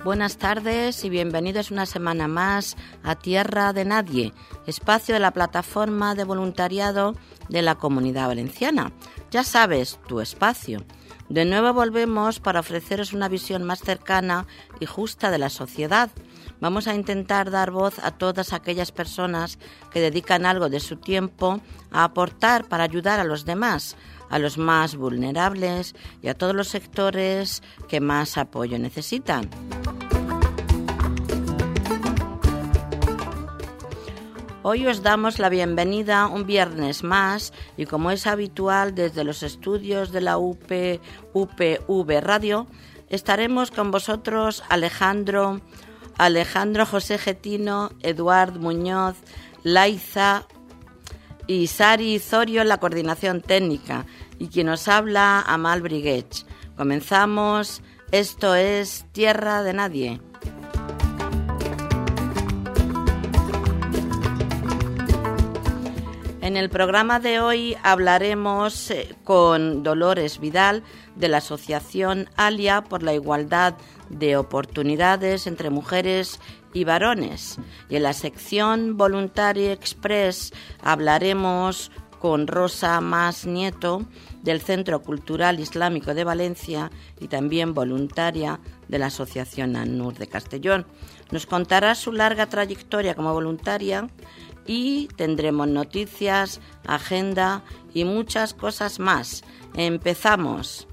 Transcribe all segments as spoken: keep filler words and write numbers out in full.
Buenas tardes y bienvenidos una semana más a Tierra de Nadie, espacio de la plataforma de voluntariado de la Comunidad Valenciana. Ya sabes, tu espacio. De nuevo volvemos para ofreceros una visión más cercana y justa de la sociedad. Vamos a intentar dar voz a todas aquellas personas que dedican algo de su tiempo a aportar para ayudar a los demás, a los más vulnerables y a todos los sectores que más apoyo necesitan. Hoy os damos la bienvenida un viernes más y, como es habitual, desde los estudios de la U P V Radio estaremos con vosotros Alejandro, Alejandro José Getino, Eduard Muñoz, Laiza y Sari Zorio en la coordinación técnica y quien os habla, Amal Briguech. Comenzamos, esto es Tierra de Nadie. En el programa de hoy hablaremos con Dolores Vidal de la Asociación Alia por la Igualdad de Oportunidades entre Mujeres y Varones. Y en la sección Voluntary Express hablaremos con Rosa Mas Nieto del Centro Cultural Islámico de Valencia y también voluntaria de la Asociación An-Nur de Castellón. Nos contará su larga trayectoria como voluntaria y tendremos noticias, agenda y muchas cosas más. Empezamos.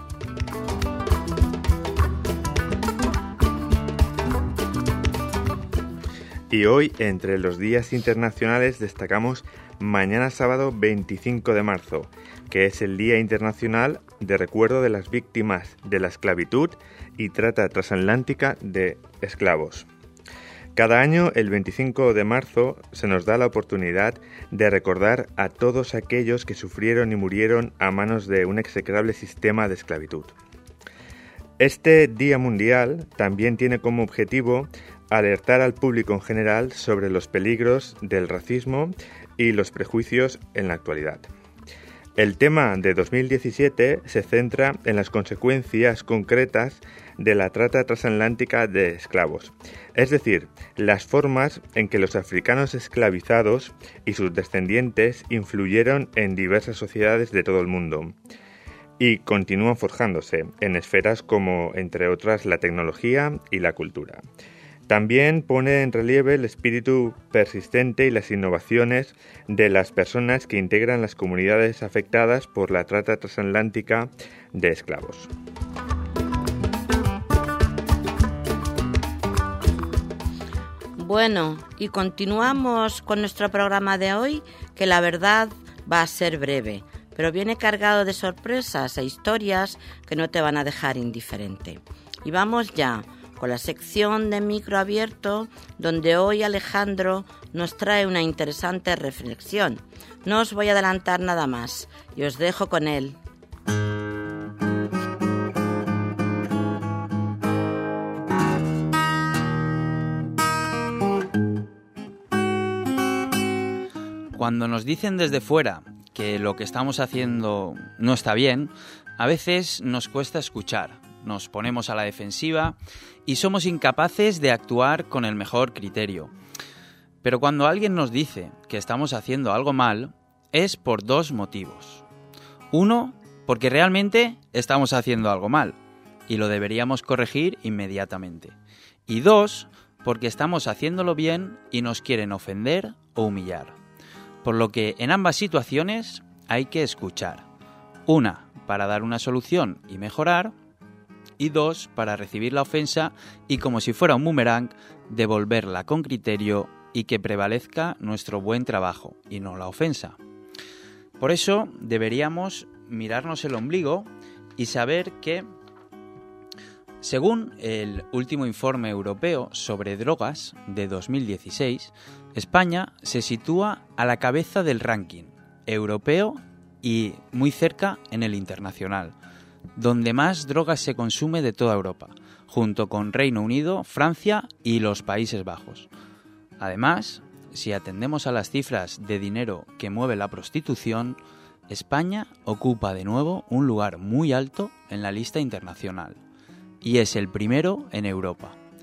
Y hoy, entre los días internacionales, destacamos mañana sábado veinticinco de marzo, que es el Día Internacional de Recuerdo de las Víctimas de la Esclavitud y Trata Transatlántica de Esclavos. Cada año, el veinticinco de marzo, se nos da la oportunidad de recordar a todos aquellos que sufrieron y murieron a manos de un execrable sistema de esclavitud. Este Día Mundial también tiene como objetivo alertar al público en general sobre los peligros del racismo y los prejuicios en la actualidad. El tema de dos mil diecisiete se centra en las consecuencias concretas de la trata transatlántica de esclavos, es decir, las formas en que los africanos esclavizados y sus descendientes influyeron en diversas sociedades de todo el mundo y continúan forjándose en esferas como, entre otras, la tecnología y la cultura. También pone en relieve el espíritu persistente y las innovaciones de las personas que integran las comunidades afectadas por la trata transatlántica de esclavos. Bueno, y continuamos con nuestro programa de hoy, que la verdad va a ser breve, pero viene cargado de sorpresas e historias que no te van a dejar indiferente. Y vamos ya con la sección de Micro Abierto, donde hoy Alejandro nos trae una interesante reflexión. No os voy a adelantar nada más y os dejo con él. Cuando nos dicen desde fuera que lo que estamos haciendo no está bien, a veces nos cuesta escuchar. Nos ponemos a la defensiva y somos incapaces de actuar con el mejor criterio. Pero cuando alguien nos dice que estamos haciendo algo mal, es por dos motivos. Uno, porque realmente estamos haciendo algo mal y lo deberíamos corregir inmediatamente. Y dos, porque estamos haciéndolo bien y nos quieren ofender o humillar. Por lo que en ambas situaciones hay que escuchar. Una, para dar una solución y mejorar. Y dos, para recibir la ofensa y, como si fuera un boomerang, devolverla con criterio y que prevalezca nuestro buen trabajo y no la ofensa. Por eso deberíamos mirarnos el ombligo y saber que, según el último informe europeo sobre drogas de dos mil dieciséis, España se sitúa a la cabeza del ranking europeo y muy cerca en el internacional, donde más drogas se consume de toda Europa, junto con Reino Unido, Francia y los Países Bajos. Además, si atendemos a las cifras de dinero que mueve la prostitución, España ocupa de nuevo un lugar muy alto en la lista internacional y es el primero en Europa,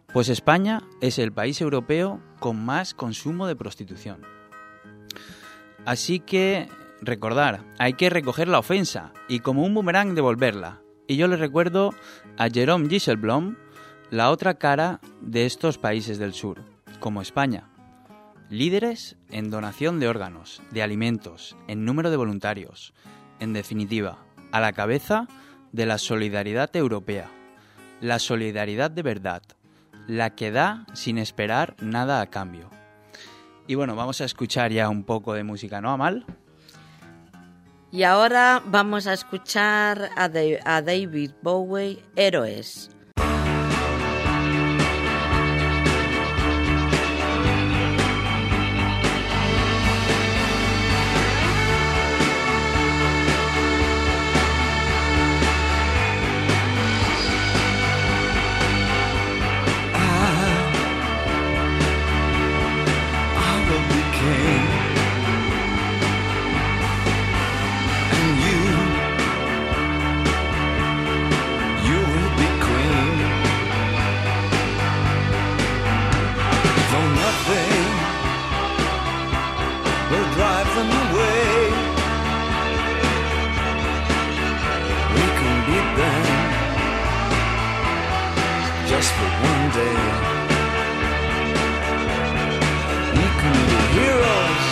Pues España es el país europeo con más consumo de prostitución. Así que, recordar, hay que recoger la ofensa y como un boomerang devolverla. Y yo le recuerdo a Jerome Dijsselbloem la otra cara de estos países del sur, como España. Líderes en donación de órganos, de alimentos, en número de voluntarios. En definitiva, a la cabeza de la solidaridad europea. La solidaridad de verdad. La que da sin esperar nada a cambio. Y bueno, vamos a escuchar ya un poco de música, ¿no, Amal? Y ahora vamos a escuchar a, de- a David Bowie, Héroes. Just for one day, we can be heroes.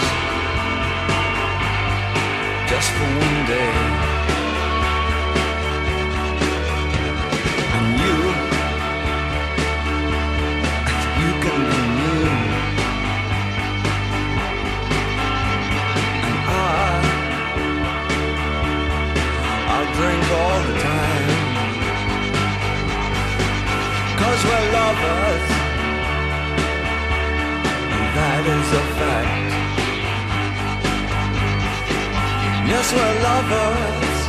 Just for one day, and you, you can be me, and I, I'll drink all the time. 'Cause we're lovers, and that is a fact. Yes, we're lovers,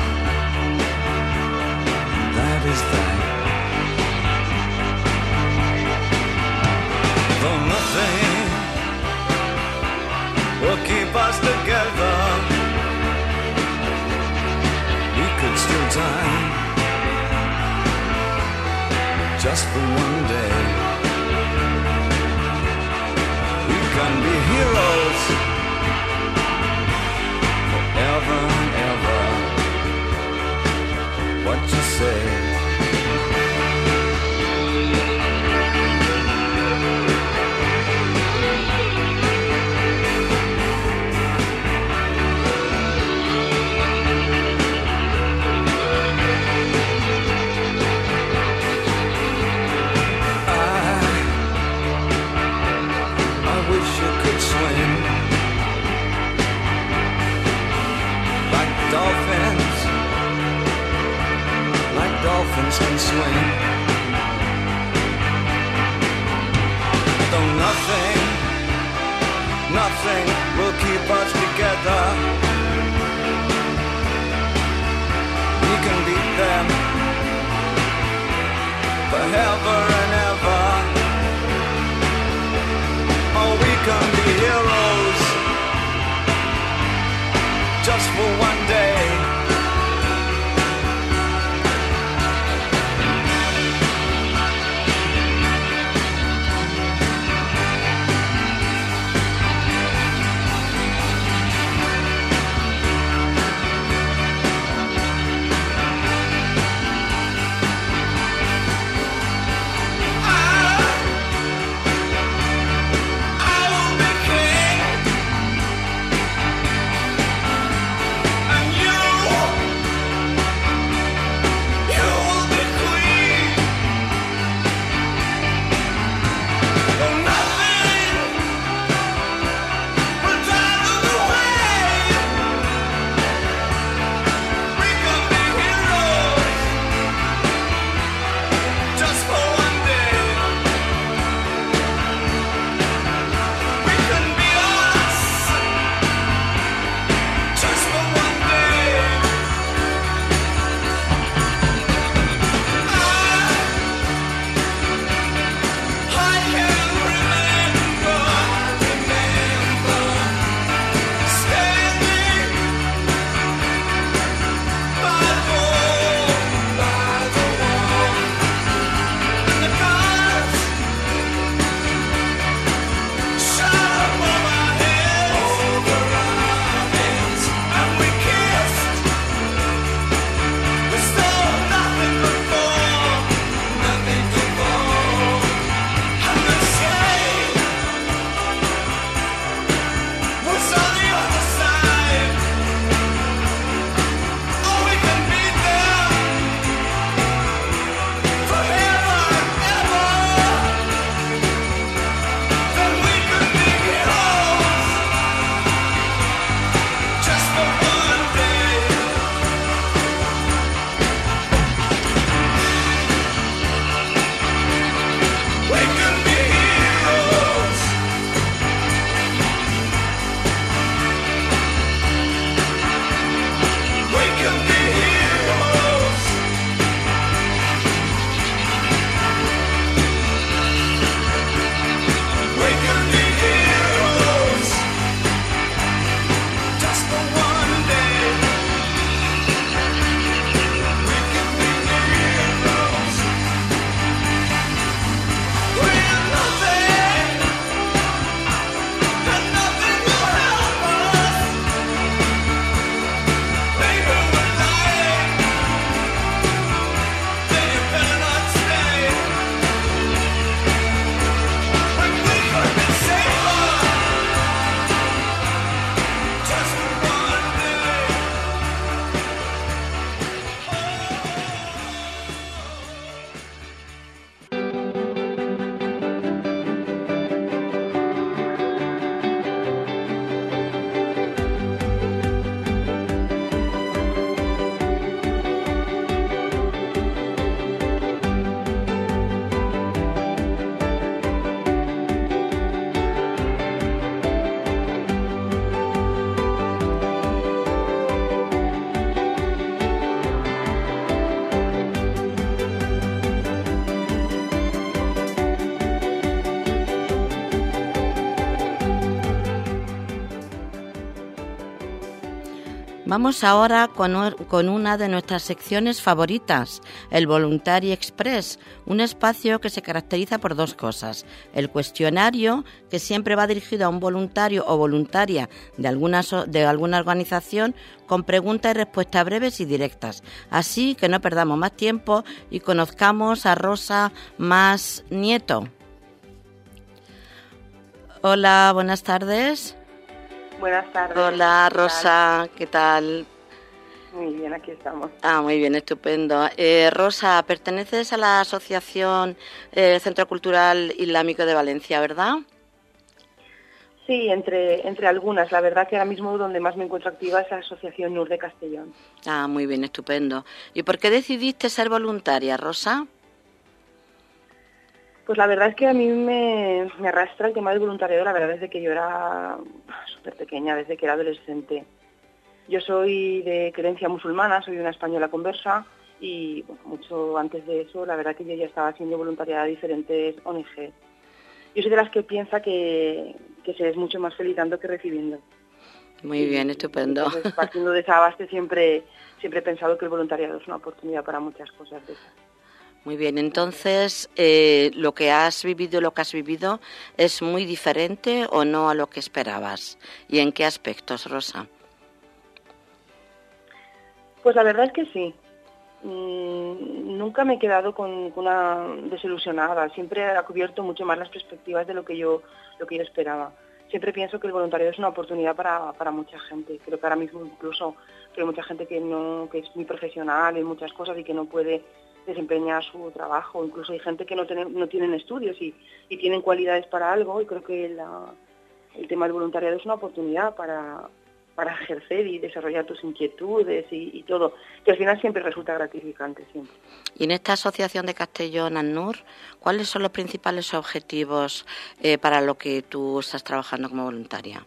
and that is that. Though nothing will keep us together, we could steal time just for one day. We can be heroes forever and ever. What you say? Dolphins, like dolphins can swim. Though nothing, nothing will keep us together, we can beat them forever and ever. Oh, we can be heroes just for one day. Vamos ahora con, con una de nuestras secciones favoritas, el Voluntary Express, un espacio que se caracteriza por dos cosas. El cuestionario, que siempre va dirigido a un voluntario o voluntaria de alguna, de alguna organización, con preguntas y respuestas breves y directas. Así que no perdamos más tiempo y conozcamos a Rosa Mas Nieto. Hola, buenas tardes. Buenas tardes. Hola, Rosa, ¿qué tal? Muy bien, aquí estamos. Ah, muy bien, estupendo. Eh, Rosa, perteneces a la Asociación eh, Centro Cultural Islámico de Valencia, ¿verdad? Sí, entre entre algunas. La verdad que ahora mismo donde más me encuentro activa es la Asociación Nur de Castellón. Ah, muy bien, estupendo. ¿Y por qué decidiste ser voluntaria, Rosa? Pues la verdad es que a mí me, me arrastra el tema del voluntariado, la verdad, desde que yo era súper pequeña, desde que era adolescente. Yo soy de creencia musulmana, soy una española conversa y bueno, mucho antes de eso, la verdad que yo ya estaba haciendo voluntariado a diferentes O N G. Yo soy de las que piensa que, que se es mucho más feliz dando que recibiendo. Muy bien, estupendo. Entonces, partiendo de esa base, siempre, siempre he pensado que el voluntariado es una oportunidad para muchas cosas de esas. Muy bien, entonces, eh, ¿lo que has vivido, lo que has vivido, es muy diferente o no a lo que esperabas? ¿Y en qué aspectos, Rosa? Pues la verdad es que sí. Mm, nunca me he quedado con, con una desilusionada. Siempre ha cubierto mucho más las perspectivas de lo que yo, lo que yo esperaba. Siempre pienso que el voluntariado es una oportunidad para, para mucha gente. Creo que ahora mismo incluso que hay mucha gente que no, que es muy profesional en muchas cosas y que no puede desempeñar su trabajo. Incluso hay gente que no, tiene, no tienen estudios y, y tienen cualidades para algo, y creo que la, el tema del voluntariado es una oportunidad para, para ejercer y desarrollar tus inquietudes y, y todo, que al final siempre resulta gratificante, siempre. Y en esta asociación de Castellón An-Nur, ¿cuáles son los principales objetivos eh, para lo que tú estás trabajando como voluntaria?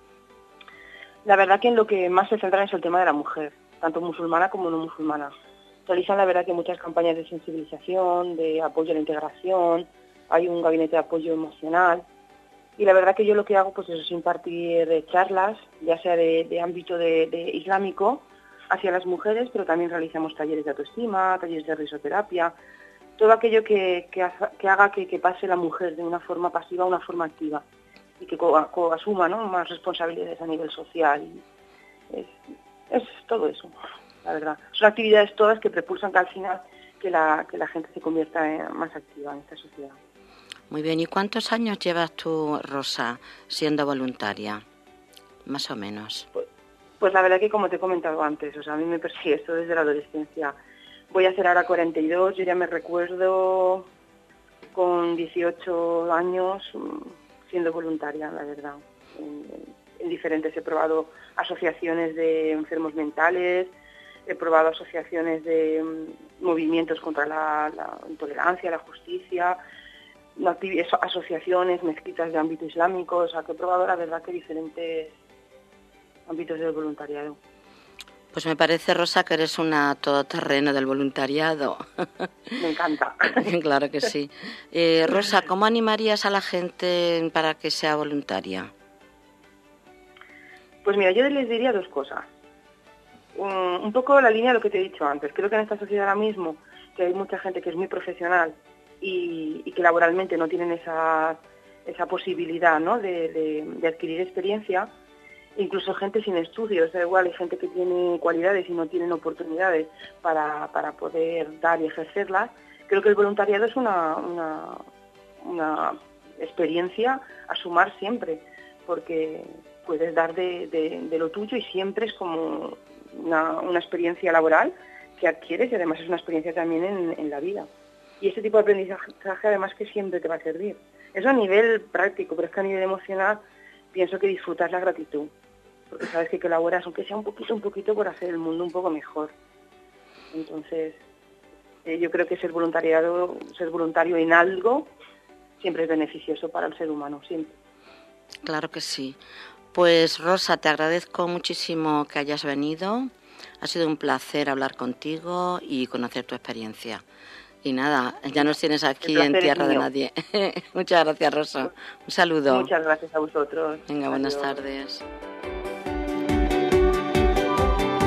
La verdad que en lo que más se centra es el tema de la mujer, tanto musulmana como no musulmana. Realizan, la verdad, que muchas campañas de sensibilización, de apoyo a la integración, hay un gabinete de apoyo emocional, y la verdad que yo lo que hago pues es impartir charlas, ya sea de, de ámbito de, de islámico, hacia las mujeres, pero también realizamos talleres de autoestima, talleres de risoterapia, todo aquello que, que, que haga que, que pase la mujer de una forma pasiva a una forma activa, y que co, co, asuma, ¿no?, más responsabilidades a nivel social. Es, es todo eso. La verdad, son actividades todas que propulsan que al final que la, que la gente se convierta en, más activa en esta sociedad. Muy bien, ¿y cuántos años llevas tú, Rosa, siendo voluntaria? Más o menos. Pues, pues la verdad que, como te he comentado antes, o sea, a mí me persigue esto desde la adolescencia. Voy a hacer ahora cuarenta y dos, yo ya me recuerdo con dieciocho años siendo voluntaria, la verdad. En, en diferentes, he probado asociaciones de enfermos mentales, he probado asociaciones de um, movimientos contra la, la intolerancia, la justicia, asociaciones mezquitas de ámbito islámico, o sea, que he probado, la verdad, que diferentes ámbitos del voluntariado. Pues me parece, Rosa, que eres una todoterreno del voluntariado. Me encanta. Claro que sí. Eh, Rosa, ¿cómo animarías a la gente para que sea voluntaria? Pues mira, yo les diría dos cosas. Um, un poco la línea de lo que te he dicho antes. Creo que en esta sociedad ahora mismo, que hay mucha gente que es muy profesional y, y que laboralmente no tienen esa, esa posibilidad, ¿no?, de, de, de adquirir experiencia, incluso gente sin estudios, da igual, hay gente que tiene cualidades y no tienen oportunidades para, para poder dar y ejercerlas. Creo que el voluntariado es una, una, una experiencia a sumar siempre, porque puedes dar de, de, de lo tuyo y siempre es como Una, una experiencia laboral que adquieres y además es una experiencia también en, en la vida. Y este tipo de aprendizaje además que siempre te va a servir. Eso a nivel práctico, pero es que a nivel emocional pienso que disfrutas la gratitud, porque sabes que colaboras, aunque sea un poquito, un poquito, por hacer el mundo un poco mejor. Entonces, eh, yo creo que ser voluntariado, ser voluntario en algo siempre es beneficioso para el ser humano, siempre. Claro que sí. Pues Rosa, te agradezco muchísimo que hayas venido. Ha sido un placer hablar contigo y conocer tu experiencia. Y nada, ya nos tienes aquí en tierra de nadie. Muchas gracias, Rosa. Un saludo. Muchas gracias a vosotros. Venga, buenas Adiós. tardes.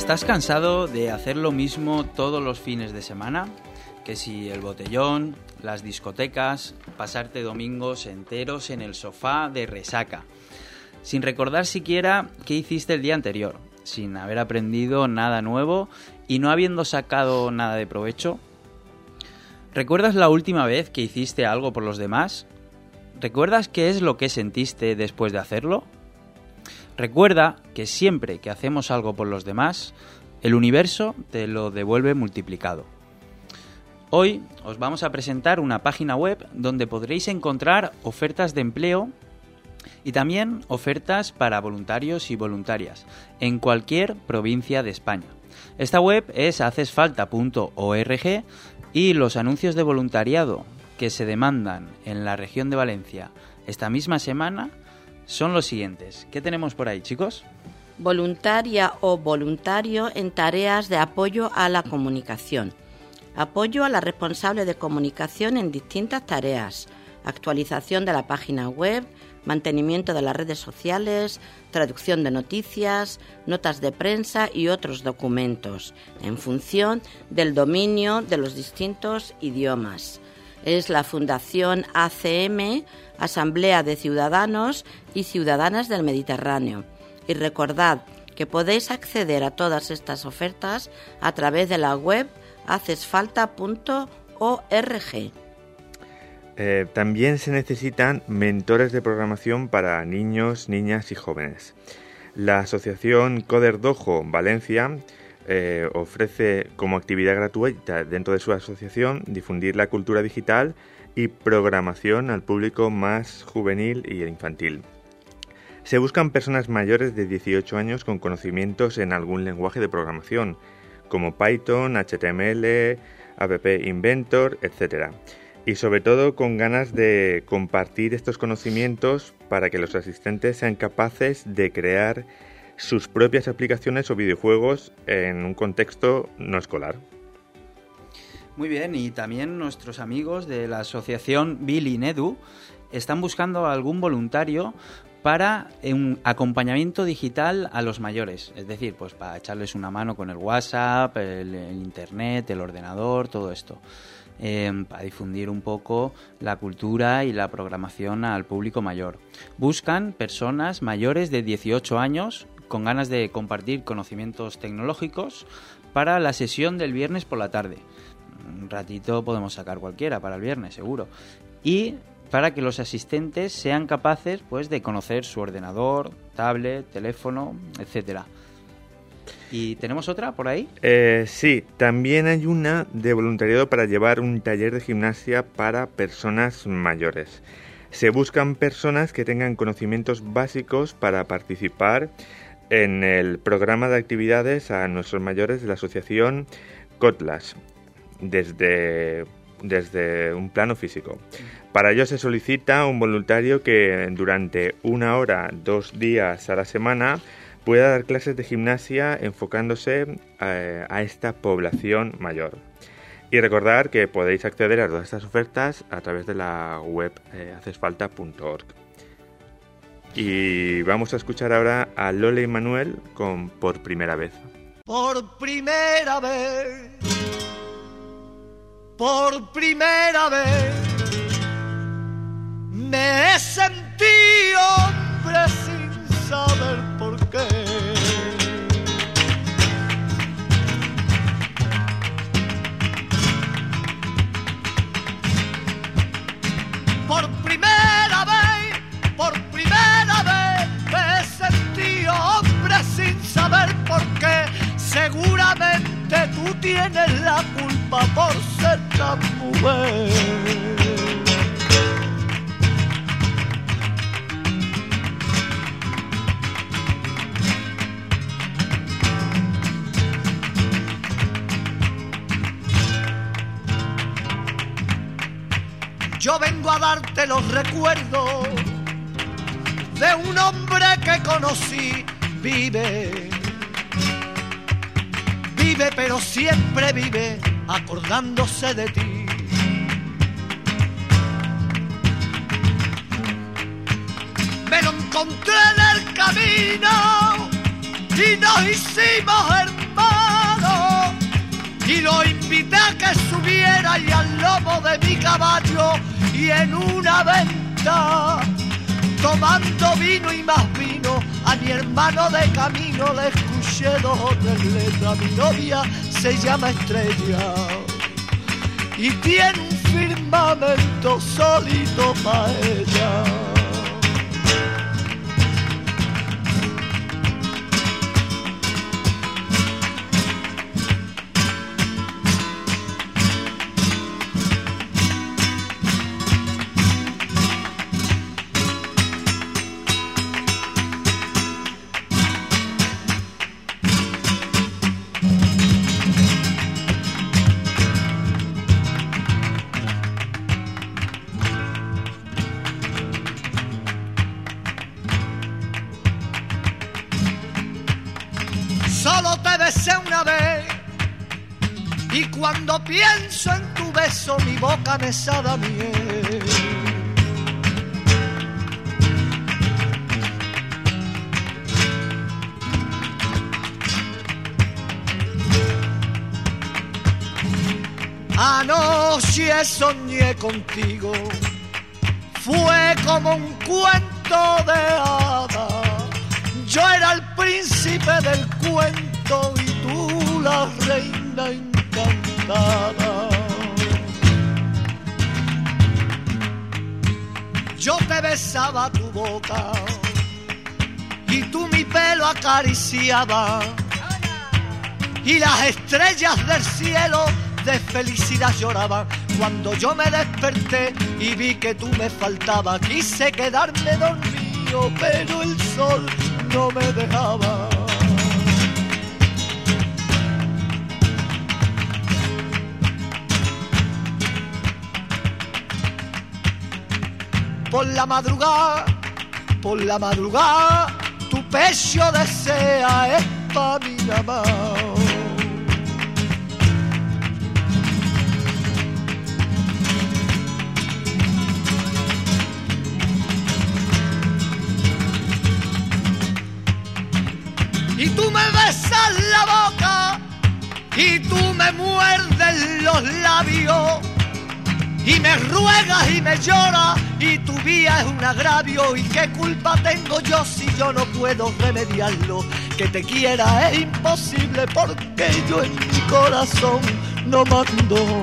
¿Estás cansado de hacer lo mismo todos los fines de semana? Que si el botellón, las discotecas, pasarte domingos enteros en el sofá de resaca, sin recordar siquiera qué hiciste el día anterior, sin haber aprendido nada nuevo y no habiendo sacado nada de provecho. ¿Recuerdas la última vez que hiciste algo por los demás? ¿Recuerdas qué es lo que sentiste después de hacerlo? Recuerda que siempre que hacemos algo por los demás, el universo te lo devuelve multiplicado. Hoy os vamos a presentar una página web donde podréis encontrar ofertas de empleo y también ofertas para voluntarios y voluntarias en cualquier provincia de España. Esta web es haces falta punto org y los anuncios de voluntariado que se demandan en la región de Valencia esta misma semana son los siguientes. ¿Qué tenemos por ahí, chicos? Voluntaria o voluntario en tareas de apoyo a la comunicación. Apoyo a la responsable de comunicación en distintas tareas. Actualización de la página web, mantenimiento de las redes sociales, traducción de noticias, notas de prensa y otros documentos, en función del dominio de los distintos idiomas. Es la Fundación A C M, Asamblea de Ciudadanos y Ciudadanas del Mediterráneo. Y recordad que podéis acceder a todas estas ofertas a través de la web haces falta punto org. Eh, también se necesitan mentores de programación para niños, niñas y jóvenes. La asociación Coderdojo Valencia eh, ofrece como actividad gratuita dentro de su asociación difundir la cultura digital y programación al público más juvenil y infantil. Se buscan personas mayores de dieciocho años con conocimientos en algún lenguaje de programación, como Python, H T M L, App Inventor, etcétera. Y sobre todo con ganas de compartir estos conocimientos para que los asistentes sean capaces de crear sus propias aplicaciones o videojuegos en un contexto no escolar. Muy bien, y también nuestros amigos de la asociación Bilinedu están buscando algún voluntario para un acompañamiento digital a los mayores, es decir, pues para echarles una mano con el WhatsApp, el, el internet, el ordenador, todo esto, eh, para difundir un poco la cultura y la programación al público mayor. Buscan personas mayores de dieciocho años con ganas de compartir conocimientos tecnológicos para la sesión del viernes por la tarde. Un ratito podemos sacar cualquiera para el viernes, seguro. Y para que los asistentes sean capaces, pues, de conocer su ordenador, tablet, teléfono, etcétera. ¿Y tenemos otra por ahí? Eh, sí, también hay una de voluntariado para llevar un taller de gimnasia para personas mayores. Se buscan personas que tengan conocimientos básicos para participar en el programa de actividades a nuestros mayores de la asociación Cotlas, desde... desde un plano físico. Para ello se solicita un voluntario que durante una hora, dos días a la semana, pueda dar clases de gimnasia enfocándose a, a esta población mayor. Y recordar que podéis acceder a todas estas ofertas a través de la web eh, haces falta punto org. Y vamos a escuchar ahora a Lola y Manuel con Por Primera Vez. Por primera vez, por primera vez, me he sentido hombre sin saber por qué. Por primera vez, por primera vez, me he sentido hombre sin saber por qué. Seguramente tú tienes la culpa por ser tan mujer. Yo vengo a darte los recuerdos de un hombre que conocí. Vive, vive, pero siempre vive acordándose de ti. Me lo encontré en el camino y nos hicimos hermanos. Lo invité a que subiera y al lomo de mi caballo y en una venta, tomando vino y más vino, a mi hermano de camino le escuché dos o tres letras. Mi novia se llama Estrella y tiene un firmamento solito para ella. Solo te besé una vez y cuando pienso en tu beso mi boca me sabe a miel. Anoche soñé contigo, fue como un cuento de hadas. Yo era el príncipe del cuento y tú la reina encantada. Yo te besaba tu boca y tú mi pelo acariciabas y las estrellas del cielo de felicidad lloraban. Cuando yo me desperté y vi que tú me faltabas, quise quedarme dormido, pero el sol no me dejaba. Por la madrugada, por la madrugada, tu pecho desea es pa' mi mamá. Y tú me besas la boca y tú me muerdes los labios y me ruegas y me lloras y tu vida es un agravio. ¿Y qué culpa tengo yo si yo no puedo remediarlo? Que te quiera es imposible porque yo en mi corazón no mando.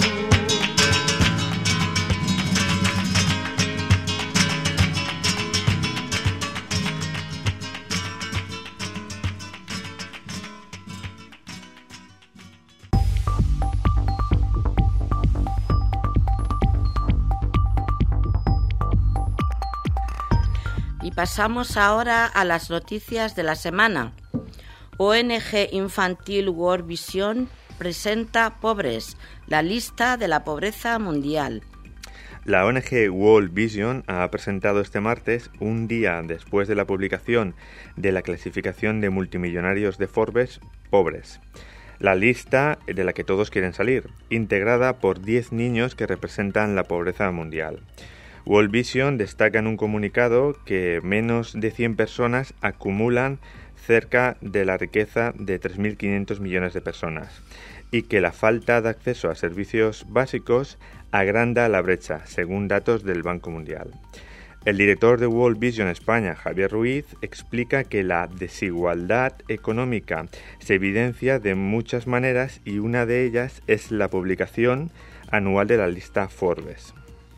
Pasamos ahora a las noticias de la semana. O N G infantil World Vision presenta Pobres, la lista de la pobreza mundial. La O N G World Vision ha presentado este martes, un día después de la publicación de la clasificación de multimillonarios de Forbes, Pobres. La lista de la que todos quieren salir, integrada por diez niños que representan la pobreza mundial. World Vision destaca en un comunicado que menos de cien personas acumulan cerca de la riqueza de tres mil quinientos millones de personas y que la falta de acceso a servicios básicos agranda la brecha, según datos del Banco Mundial. El director de World Vision España, Javier Ruiz, explica que la desigualdad económica se evidencia de muchas maneras y una de ellas es la publicación anual de la lista Forbes.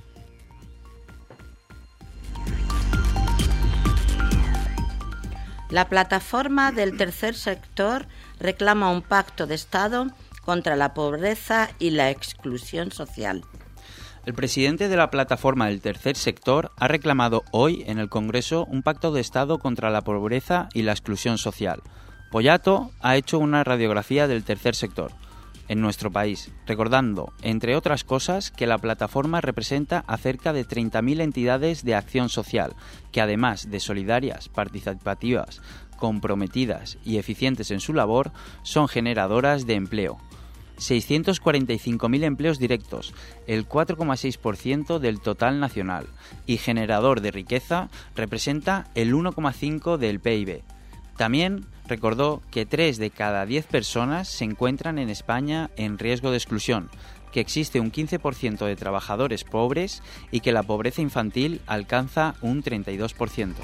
La plataforma del tercer sector reclama un pacto de Estado contra la pobreza y la exclusión social. El presidente de la plataforma del tercer sector ha reclamado hoy en el Congreso un pacto de Estado contra la pobreza y la exclusión social. Poyato ha hecho una radiografía del tercer sector en nuestro país, recordando, entre otras cosas, que la plataforma representa a cerca de treinta mil entidades de acción social, que además de solidarias, participativas, comprometidas y eficientes en su labor, son generadoras de empleo. seiscientos cuarenta y cinco mil empleos directos, el cuatro coma seis por ciento del total nacional, y generador de riqueza representa el uno coma cinco por ciento del P I B. También recordó que tres de cada diez personas se encuentran en España en riesgo de exclusión, que existe un quince por ciento de trabajadores pobres y que la pobreza infantil alcanza un treinta y dos por ciento.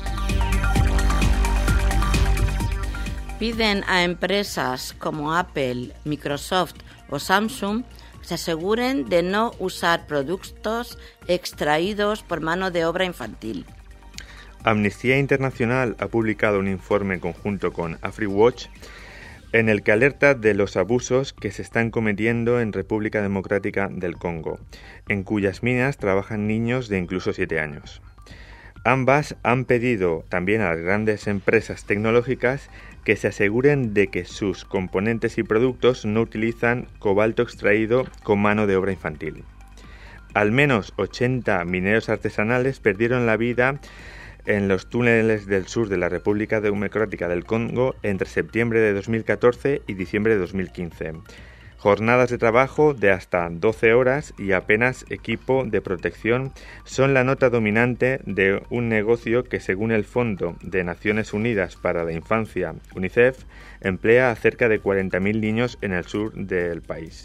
Piden a empresas como Apple, Microsoft o Samsung se aseguren de no usar productos extraídos por mano de obra infantil. Amnistía Internacional ha publicado un informe conjunto con AfriWatch en el que alerta de los abusos que se están cometiendo en República Democrática del Congo, en cuyas minas trabajan niños de incluso siete años. Ambas han pedido también a las grandes empresas tecnológicas que se aseguren de que sus componentes y productos no utilizan cobalto extraído con mano de obra infantil. Al menos ochenta mineros artesanales perdieron la vida en los túneles del sur de la República Democrática del Congo entre septiembre de dos mil catorce y diciembre de dos mil quince. Jornadas de trabajo de hasta doce horas y apenas equipo de protección son la nota dominante de un negocio que, según el Fondo de Naciones Unidas para la Infancia, UNICEF, emplea a cerca de cuarenta mil niños en el sur del país.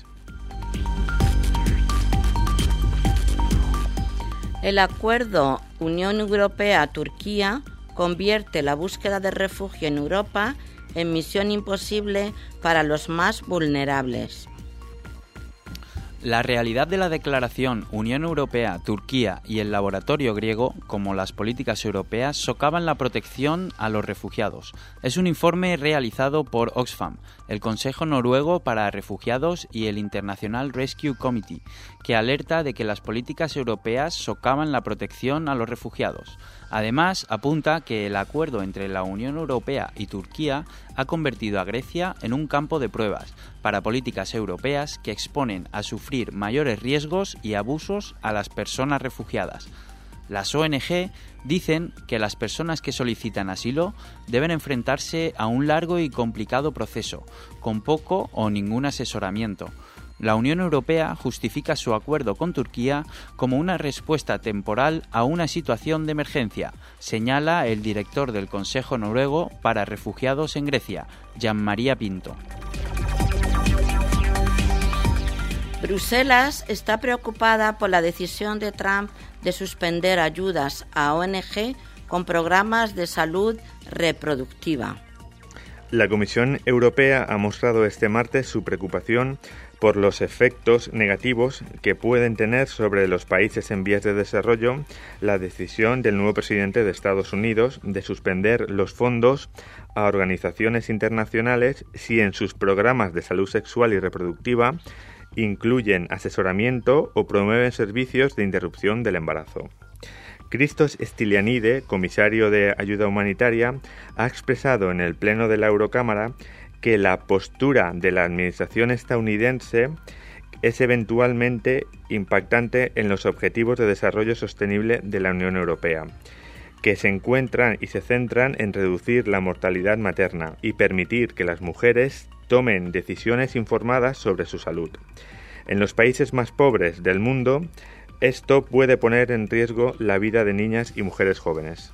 El acuerdo Unión Europea-Turquía convierte la búsqueda de refugio en Europa en misión imposible para los más vulnerables. La realidad de la declaración Unión Europea, Turquía y el laboratorio griego, como las políticas europeas, socavan la protección a los refugiados. Es un informe realizado por Oxfam, el Consejo Noruego para Refugiados y el International Rescue Committee, que alerta de que las políticas europeas socavan la protección a los refugiados. Además, apunta que el acuerdo entre la Unión Europea y Turquía ha convertido a Grecia en un campo de pruebas para políticas europeas que exponen a sufrir mayores riesgos y abusos a las personas refugiadas. Las O N Ge dicen que las personas que solicitan asilo deben enfrentarse a un largo y complicado proceso, con poco o ningún asesoramiento. La Unión Europea justifica su acuerdo con Turquía como una respuesta temporal a una situación de emergencia, señala el director del Consejo Noruego para Refugiados en Grecia, Gianmaria Pinto. Bruselas está preocupada por la decisión de Trump de suspender ayudas a O N Ge con programas de salud reproductiva. La Comisión Europea ha mostrado este martes su preocupación por los efectos negativos que pueden tener sobre los países en vías de desarrollo la decisión del nuevo presidente de Estados Unidos de suspender los fondos a organizaciones internacionales si en sus programas de salud sexual y reproductiva incluyen asesoramiento o promueven servicios de interrupción del embarazo. Christos Stylianide, comisario de Ayuda Humanitaria, ha expresado en el Pleno de la Eurocámara que la postura de la administración estadounidense es eventualmente impactante en los objetivos de desarrollo sostenible de la Unión Europea, que se encuentran y se centran en reducir la mortalidad materna y permitir que las mujeres tomen decisiones informadas sobre su salud. En los países más pobres del mundo, esto puede poner en riesgo la vida de niñas y mujeres jóvenes.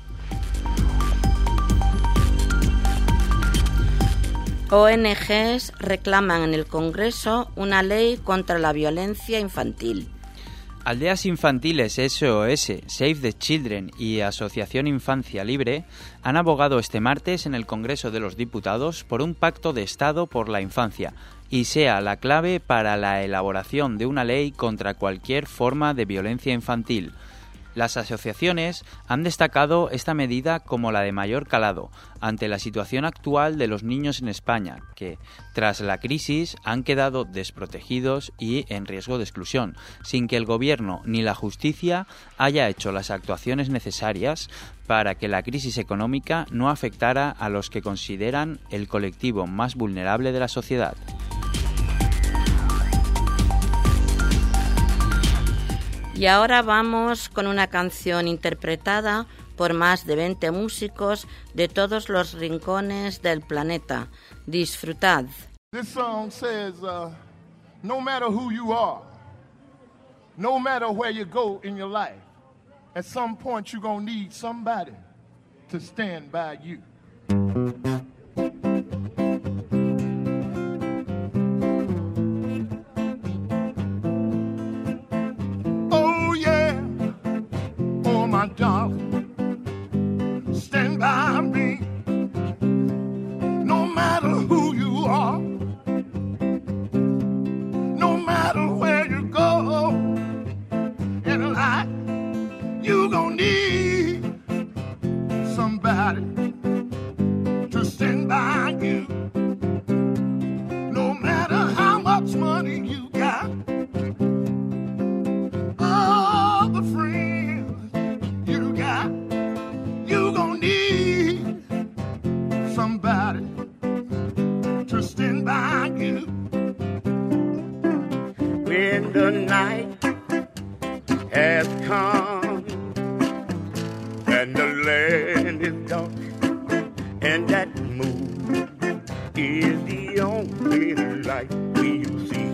O N Ges reclaman en el Congreso una ley contra la violencia infantil. Aldeas infantiles S O S, Save the Children y Asociación Infancia Libre han abogado este martes en el Congreso de los Diputados por un pacto de Estado por la infancia y sea la clave para la elaboración de una ley contra cualquier forma de violencia infantil. Las asociaciones han destacado esta medida como la de mayor calado ante la situación actual de los niños en España, que, tras la crisis, han quedado desprotegidos y en riesgo de exclusión, sin que el Gobierno ni la justicia haya hecho las actuaciones necesarias para que la crisis económica no afectara a los que consideran el colectivo más vulnerable de la sociedad. Y ahora vamos con una canción interpretada por más de veinte músicos de todos los rincones del planeta. Disfrutad. This song says, uh, no matter who you are, no matter where you go in your life, at some point you're gonna need somebody to stand by you. Oh yeah, oh my darling, stand by me. No matter who you are, no matter where you go in life, you gon' need somebody to stand by you. No matter how much money you got, all the friends you got, you gon' need somebody to stand by you. When the night has come and the land is dark and that moon is the only light we'll see.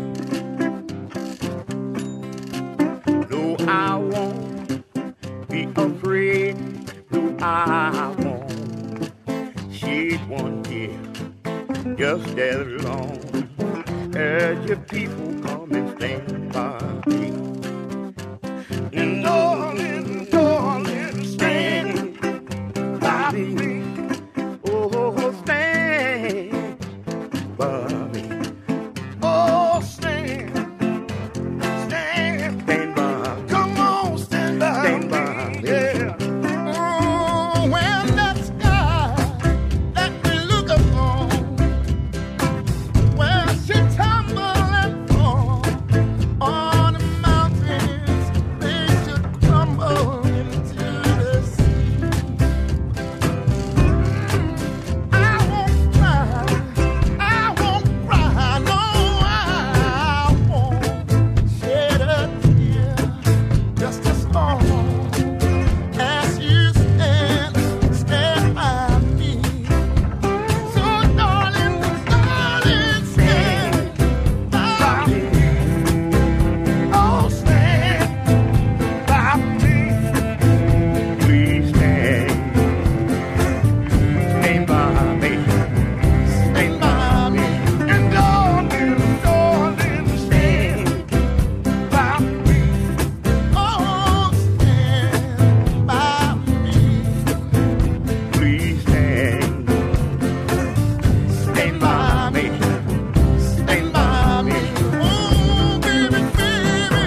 No, I won't be afraid. No, I won't shed one tear. Just as long as your people come and stand by me. And darling, darling, stand by me. Oh, stand by me. Oh, stand, stand, stand by. Come on, stand by, stand by me. Yeah. Oh, when that sky that we look upon, well, she tumble and fall on the mountains, they should crumble into the sea. I won't cry, I won't cry, no, I won't shed a tear, just as long as you stand, stand by me. So darling, darling, stand by me. Oh, stand by me. Please stand, stand by me, stand by me. And darling, darling, stand by me. Oh, stand by me. Please stand, stand by me, stand by me. Oh, baby, baby.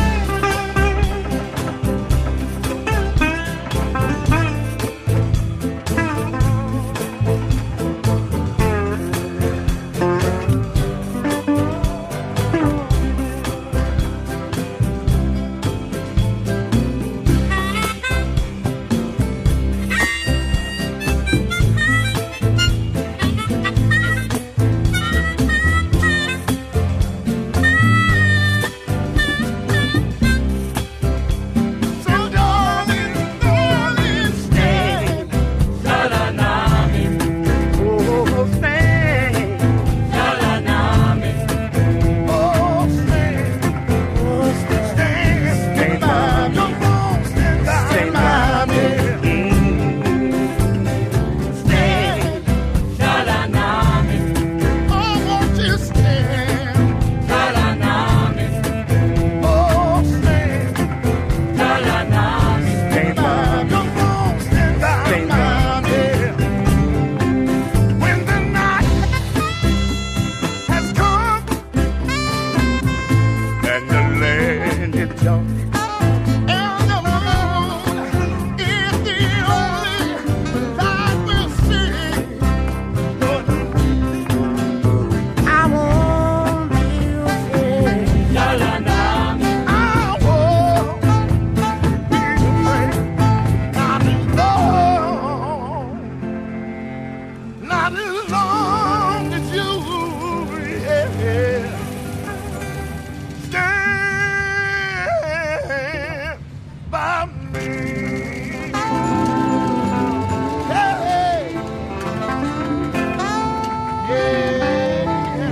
So darling, darling, stand. Oh, stand. Oh, stand. Oh, stand. Stand by me. Come on, stand by, stand by me. Stand. Oh, won't you stand? Oh, stand. Stand by. Come on, stand by, stand by me. When the night has come and the land is dark and the moon is the only light we'll see, I won't be afraid. I won't be afraid. Not as long, not as long as you, yeah, stand by me. Hey, yeah.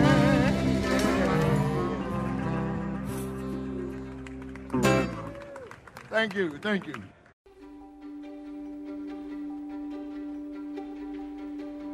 Thank you, thank you.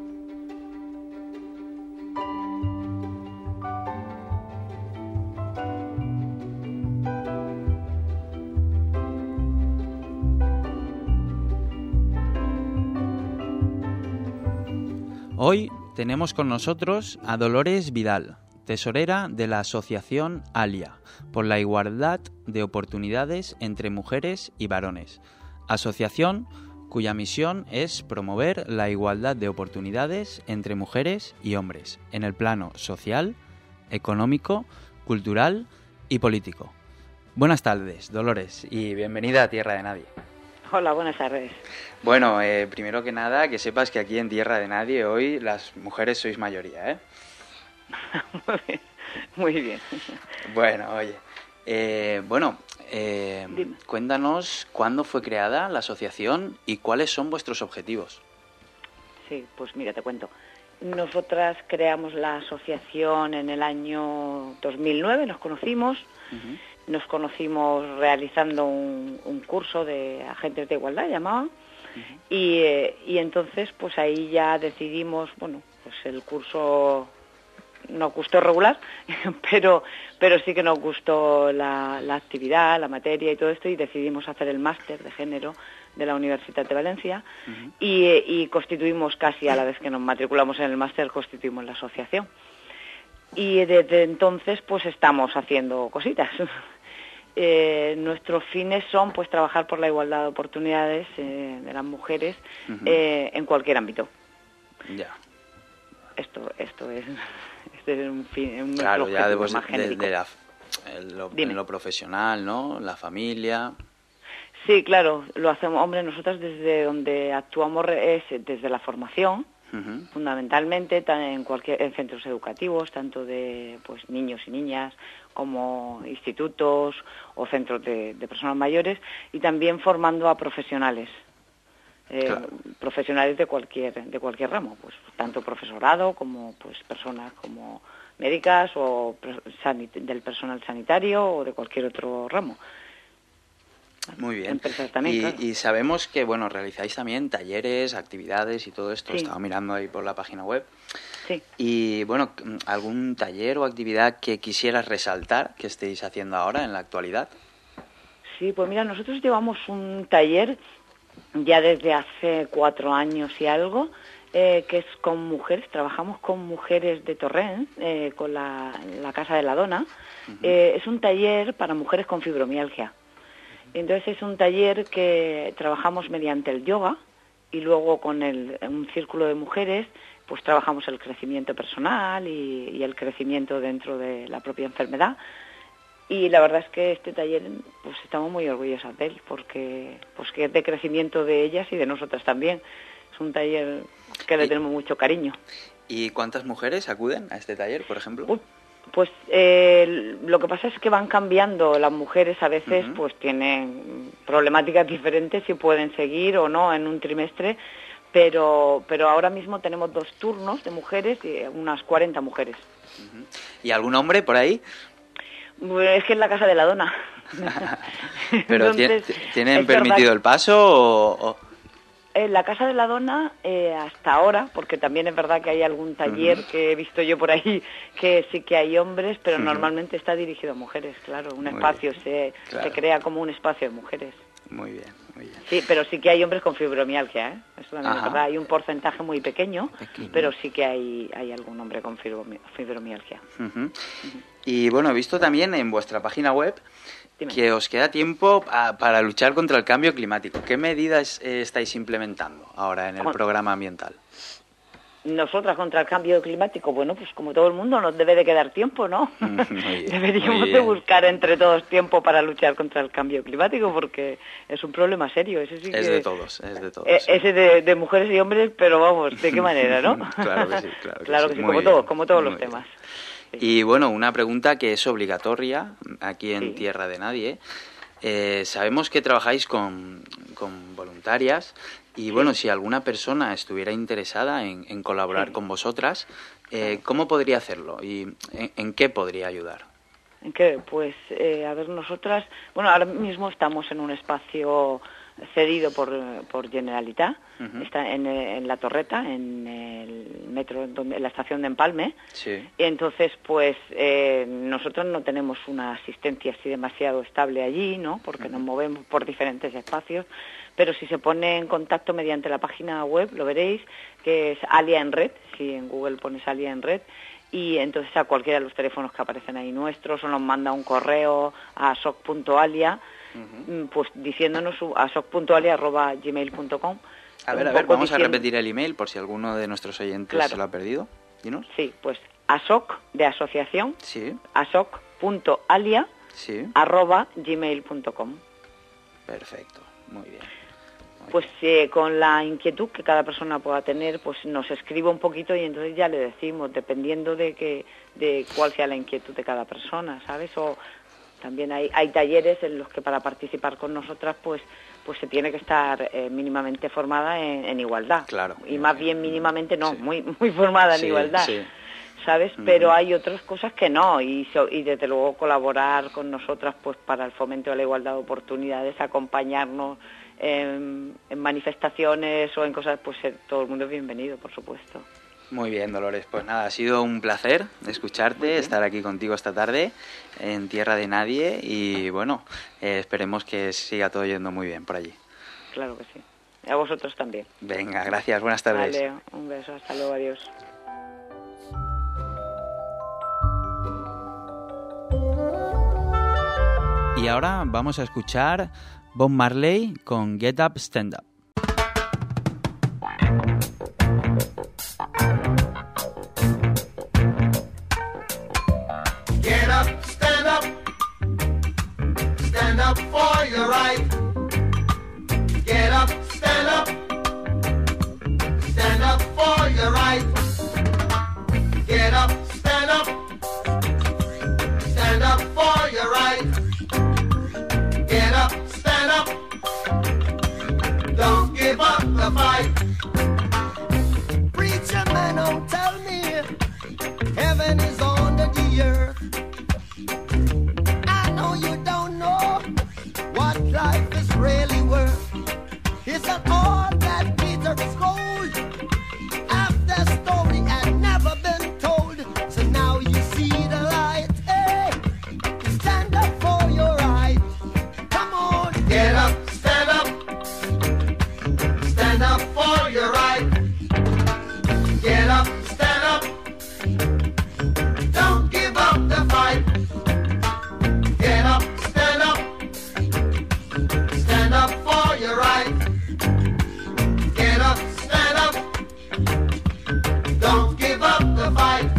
Hoy tenemos con nosotros a Dolores Vidal, tesorera de la Asociación ALIA, por la igualdad de oportunidades entre mujeres y varones. Asociación cuya misión es promover la igualdad de oportunidades entre mujeres y hombres en el plano social, económico, cultural y político. Buenas tardes, Dolores, y bienvenida a Tierra de Nadie. Hola, buenas tardes. Bueno, eh, primero que nada, que sepas que aquí en Tierra de Nadie hoy las mujeres sois mayoría, ¿eh? Muy bien, muy bien. Bueno, oye, eh, bueno, eh, cuéntanos cuándo fue creada la asociación y cuáles son vuestros objetivos. Sí, pues mira, te cuento. Nosotras creamos la asociación en el año dos mil nueve, nos conocimos. Uh-huh. Nos conocimos realizando un, un curso de agentes de igualdad, llamaba, uh-huh. y, eh, y entonces pues ahí ya decidimos, bueno, pues el curso nos gustó regular, pero pero sí que nos gustó la, la actividad, la materia y todo esto, y decidimos hacer el máster de género de la Universidad de Valencia, uh-huh. y, y constituimos casi a la vez que nos matriculamos en el máster, constituimos la asociación. Y desde entonces pues estamos haciendo cositas. Eh, nuestros fines son pues trabajar por la igualdad de oportunidades eh, de las mujeres, uh-huh. eh, en cualquier ámbito. Ya. Esto esto es, este es un fin, un claro, ya de, más de, de, de la, en, lo, en lo profesional, ¿no? La familia. Sí, claro, lo hacemos, hombre, nosotros desde donde actuamos es desde la formación. Uh-huh. Fundamentalmente en cualquier en centros educativos, tanto de pues niños y niñas como institutos o centros de, de personas mayores, y también formando a profesionales, eh, claro. profesionales de cualquier de cualquier ramo, pues tanto profesorado como pues personas como médicas o sanit- del personal sanitario o de cualquier otro ramo. Muy bien. Empresas también, y, claro. y sabemos que, bueno, realizáis también talleres, actividades y todo esto. Sí. Estaba mirando ahí por la página web. Sí. Y, bueno, ¿algún taller o actividad que quisieras resaltar que estéis haciendo ahora en la actualidad? Sí, pues mira, nosotros llevamos un taller ya desde hace cuatro años y algo, eh, que es con mujeres. Trabajamos con mujeres de Torrent, eh, con la, la Casa de la Dona. Uh-huh. Eh, es un taller para mujeres con fibromialgia. Entonces es un taller que trabajamos mediante el yoga y luego con el, un círculo de mujeres pues trabajamos el crecimiento personal y, y el crecimiento dentro de la propia enfermedad. Y la verdad es que este taller pues estamos muy orgullosas de él porque pues que es de crecimiento de ellas y de nosotras también. Es un taller que le tenemos mucho cariño. ¿Y cuántas mujeres acuden a este taller, por ejemplo? Uy, Pues eh, lo que pasa es que van cambiando. Las mujeres a veces uh-huh. pues tienen problemáticas diferentes si pueden seguir o no en un trimestre, pero pero ahora mismo tenemos dos turnos de mujeres y unas cuarenta mujeres. Uh-huh. ¿Y algún hombre por ahí? Pues es que es la Casa de la Dona. ¿Pero Entonces, tienen permitido el paso o...? o... En la Casa de la Dona, eh, hasta ahora, porque también es verdad que hay algún taller uh-huh. que he visto yo por ahí que sí que hay hombres, pero uh-huh. normalmente está dirigido a mujeres, claro. Un muy espacio, se, claro. se crea como un espacio de mujeres. Muy bien, muy bien. Sí, pero sí que hay hombres con fibromialgia, ¿eh? Eso también es verdad. Hay un porcentaje muy pequeño, pequeño. pero sí que hay, hay algún hombre con fibromialgia. Uh-huh. Uh-huh. Y bueno, he visto también en vuestra página web Dime. que os queda tiempo a, para luchar contra el cambio climático. ¿Qué medidas eh, estáis implementando ahora en el Con... programa ambiental? Nosotras contra el cambio climático, bueno, pues como todo el mundo nos debe de quedar tiempo, ¿no? Muy bien, Deberíamos muy bien. de buscar entre todos tiempo para luchar contra el cambio climático porque es un problema serio. Ese sí es que... de todos, es de todos. Eh, sí. Ese de, de mujeres y hombres, pero vamos, ¿de qué manera, no? Claro que sí, claro que claro sí. que sí, Muy como, bien, todo, como todos muy los bien. temas. Sí. Y bueno, una pregunta que es obligatoria aquí en Sí. Tierra de Nadie. Eh, sabemos que trabajáis con, con voluntarias y sí. bueno, si alguna persona estuviera interesada en, en colaborar sí. con vosotras, eh, ¿cómo podría hacerlo y en, en qué podría ayudar? ¿En qué? Pues, eh, a ver, nosotras, bueno, ahora mismo estamos en un espacio cedido por, por Generalitat, Ujú. está en, en La Torreta, en el metro, donde, en la estación de Empalme. Sí. Y entonces, pues, eh, nosotros no tenemos una asistencia así demasiado estable allí, ¿no? Porque nos movemos por diferentes espacios, pero si se pone en contacto mediante la página web, lo veréis, que es Alia en Red, si en Google pones Alia en Red, y entonces a cualquiera de los teléfonos que aparecen ahí nuestros, o nos manda un correo a soc punto alia, uh-huh. pues diciéndonos su, a soc punto alia arroba gmail punto com. A ver, a ver, vamos diciendo... a repetir el email por si alguno de nuestros oyentes claro. se lo ha perdido. ¿Dinos? Sí, pues asoc de asociación, sí. asoc punto alia sí. arroba gmail punto com. Perfecto, muy bien. Muy pues eh, con la inquietud que cada persona pueda tener, pues nos escribe un poquito y entonces ya le decimos, dependiendo de que de cuál sea la inquietud de cada persona, ¿sabes? O también hay, hay talleres en los que para participar con nosotras, pues pues se tiene que estar eh, mínimamente formada en, en igualdad. Claro. Y más bien mínimamente no, sí. muy muy formada sí, en igualdad. Sí. ¿Sabes? Uh-huh. Pero hay otras cosas que no, y, so, y desde luego colaborar con nosotras pues para el fomento de la igualdad de oportunidades, acompañarnos en, en manifestaciones o en cosas, pues todo el mundo es bienvenido, por supuesto. Muy bien, Dolores, pues nada, ha sido un placer escucharte, estar aquí contigo esta tarde en Tierra de Nadie y bueno, eh, esperemos que siga todo yendo muy bien por allí. Claro que sí, a vosotros también. Venga, gracias, buenas tardes. Vale, un beso, hasta luego, adiós. Y ahora vamos a escuchar Bob Marley con Get Up, Stand Up. Get up, stand up, stand up for your right. Get up, stand up, stand up for your right. Get up, stand up, stand up for your right. Get up, stand up, don't give up the fight. Preacher man, don't tell me heaven is under the earth. I know you don't know what life is really worth. It's not all that glitters is gold. After story had never been told, so now you see the light. Hey, stand up for your right. Come on, get up, stand up, stand up for your right. Get up, stand up, don't give up the fight. Get up, stand up, stand up for your right. Get up, stand up, don't give up the fight.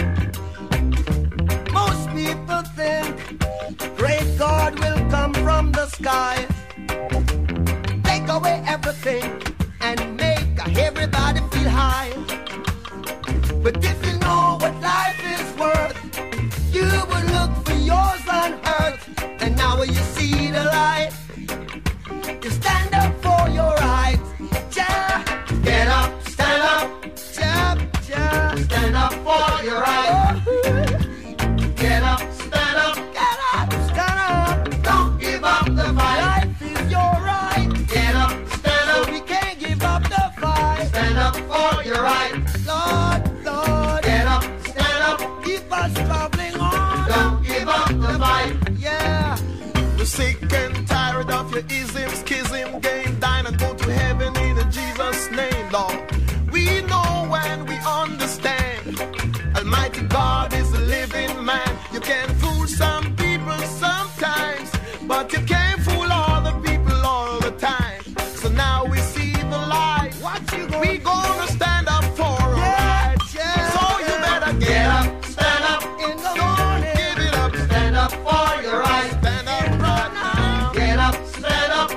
Most people think great God will come from the sky, take away everything and make everybody feel high. But if you know what life is worth, you would look for yours on earth. And now when you see the light, you stand up for your rights. Ja, get up, stand up, ja, ja, stand up for your rights. Get up, stand up, get up, stand up, don't give up the fight. Life is your right. Get up, stand up, so we can't give up the fight. Stand up for your right. Lord, Lord, get up, stand up, keep us traveling on. Don't give up the fight. Yeah. We're sick and tired of your ism, schism, game, dine and go to heaven in Jesus' name, Lord. We know when we understand Almighty God is a living man. You can fool some people sometimes, but you can't fool all the people all the time. So now we see the light. What you gonna we gonna stand up for our yeah, rights. Yeah, so yeah. You better get yeah. up, stand up in the morning. Give it up, stand up for your rights. Stand up right now. Get up, stand up.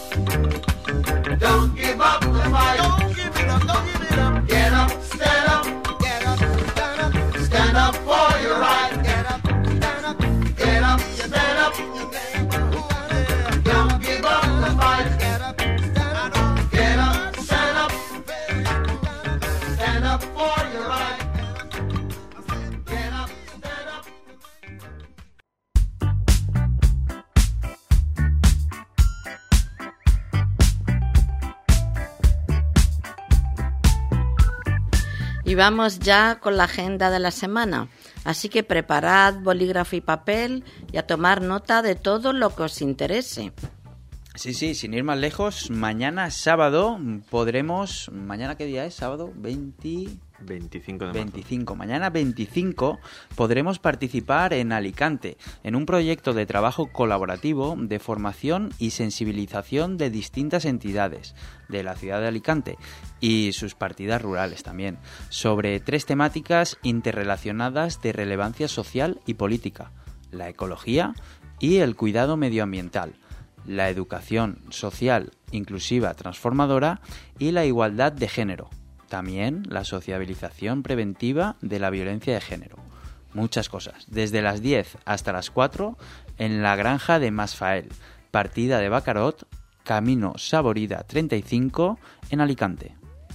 Don't give up the fight. Don't give it up, don't give it up. Get up, stand up. Get up, stand up. Stand up for your right. Get up, stand up. Get up, stand up. Y vamos ya con la agenda de la semana. Así que preparad bolígrafo y papel y a tomar nota de todo lo que os interese. Sí, sí, sin ir más lejos, mañana sábado podremos... ¿Mañana qué día es? ¿Sábado? veinte... veinticinco de marzo. veinticinco. Mañana veinticinco podremos participar en Alicante, en un proyecto de trabajo colaborativo de formación y sensibilización de distintas entidades de la ciudad de Alicante y sus partidas rurales también, sobre tres temáticas interrelacionadas de relevancia social y política: la ecología y el cuidado medioambiental, la educación social inclusiva transformadora y la igualdad de género. También la sociabilización preventiva de la violencia de género. Muchas cosas. Desde las diez hasta las cuatro en la granja de Masfael, partida de Bacarot, Camino Saborida treinta y cinco, en Alicante.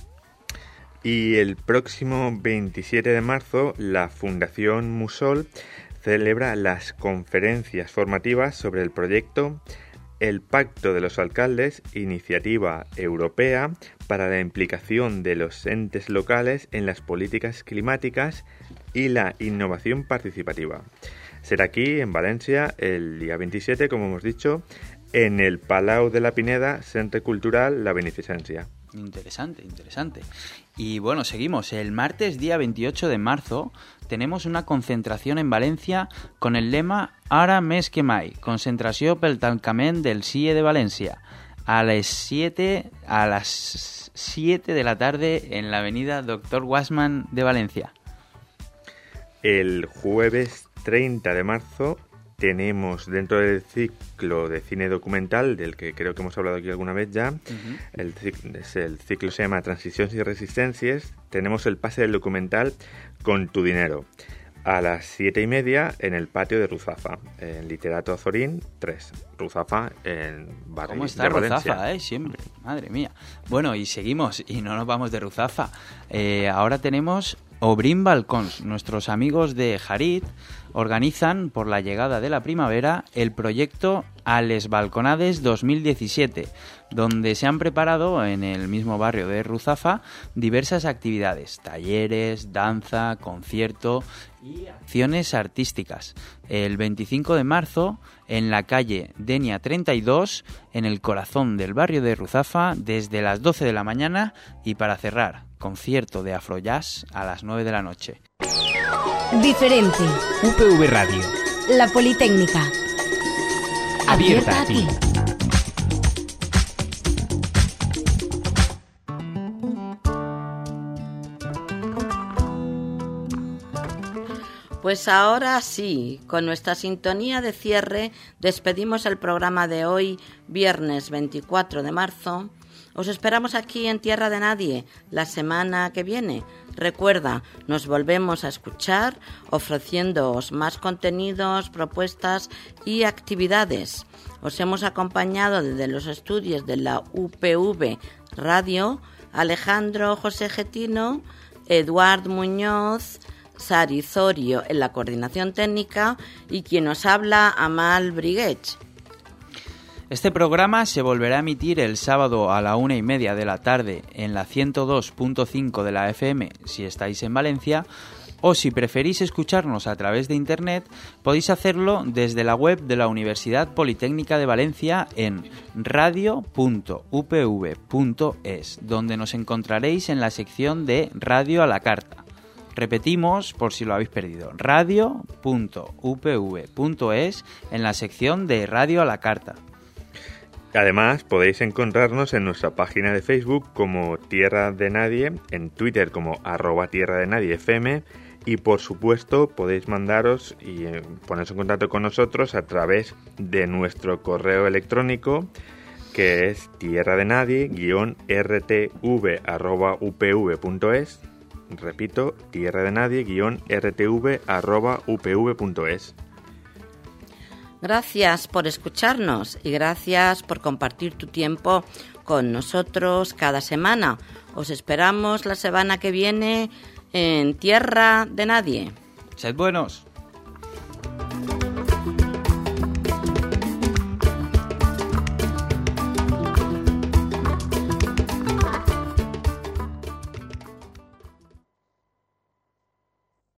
Y el próximo veintisiete de marzo, la Fundación Musol celebra las conferencias formativas sobre el proyecto El Pacto de los Alcaldes, iniciativa europea para la implicación de los entes locales en las políticas climáticas y la innovación participativa. Será aquí, en Valencia, el día veintisiete, como hemos dicho, en el Palau de la Pineda, Centre Cultural La Beneficencia. Interesante, interesante. Y bueno, seguimos. El martes, día veintiocho de marzo, tenemos una concentración en Valencia con el lema Ara més que mai, concentració pel tancament del C I E de Valencia, a las siete a las siete de la tarde en la avenida Doctor Guasman de Valencia. El jueves treinta de marzo tenemos, dentro del ciclo de cine documental, del que creo que hemos hablado aquí alguna vez ya, uh-huh. el, el ciclo se llama Transiciones y Resistencias, tenemos el pase del documental Con tu dinero, a las siete y media en el patio de Ruzafa, en Literato Azorín tres, Ruzafa, en barrio ¿Cómo está de Ruzafa, Valencia? eh? Siempre, madre mía. Bueno, y seguimos, y no nos vamos de Ruzafa. Eh, ahora tenemos Obrim Balcons. Nuestros amigos de Jarit organizan, por la llegada de la primavera, el proyecto A les Balconades dos mil diecisiete, donde se han preparado en el mismo barrio de Ruzafa diversas actividades, talleres, danza, concierto y acciones artísticas. El veinticinco de marzo, en la calle Denia treinta y dos, en el corazón del barrio de Ruzafa, desde las doce de la mañana, y para cerrar, concierto de Afrojazz a las nueve de la noche. Diferente. U P V Radio. La Politécnica. Abierta a ti. Pues ahora sí, con nuestra sintonía de cierre, despedimos el programa de hoy, viernes veinticuatro de marzo. Os esperamos aquí en Tierra de Nadie la semana que viene. Recuerda, nos volvemos a escuchar ofreciéndoos más contenidos, propuestas y actividades. Os hemos acompañado desde los estudios de la U P V Radio Alejandro José Getino, Eduard Muñoz, Sari Zorio en la coordinación técnica y quien nos habla, Amal Briguech. Este programa se volverá a emitir el sábado a la una y media de la tarde en la ciento dos punto cinco de la F M si estáis en Valencia, o si preferís escucharnos a través de internet, podéis hacerlo desde la web de la Universidad Politécnica de Valencia en radio punto u p v punto es, donde nos encontraréis en la sección de Radio a la Carta. Repetimos, por si lo habéis perdido, radio punto u p v punto es en la sección de Radio a la Carta. Además, podéis encontrarnos en nuestra página de Facebook como Tierra de Nadie, en Twitter como arroba Tierra de Nadie F M, y por supuesto podéis mandaros y eh, poneros en contacto con nosotros a través de nuestro correo electrónico, que es tierradenadie guión r t v arroba u p v punto es. Repito, tierradenadie guión r t v arroba u p v punto es. Gracias por escucharnos y gracias por compartir tu tiempo con nosotros cada semana. Os esperamos la semana que viene en Tierra de Nadie. Sed buenos.